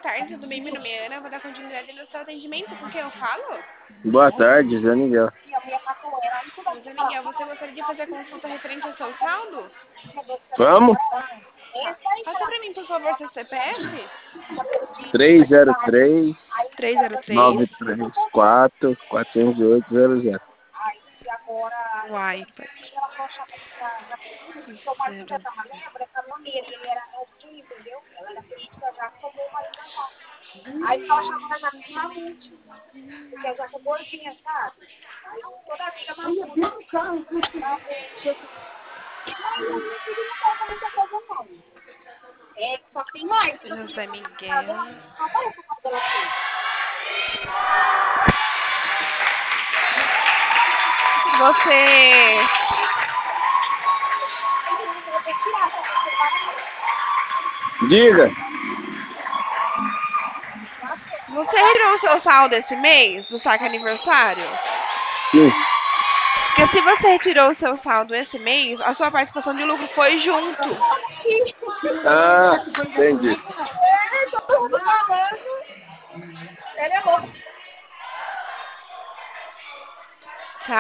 tarde, tudo bem? Meu nome é Ana, eu vou dar continuidade no seu atendimento. Com quem eu falo? Boa tarde, Zé Miguel. José Miguel, você gostaria de fazer a consulta referente ao seu saldo? Vamos? Tá. Passa pra mim, por favor, seu CPF. 303 303. 934 408 Uai, zero. José Miguel. Você. Diga. Você retirou o seu saldo esse mês do saque aniversário? Sim. Porque se você retirou o seu saldo esse mês, a sua participação de lucro foi junto. Ah, entendi.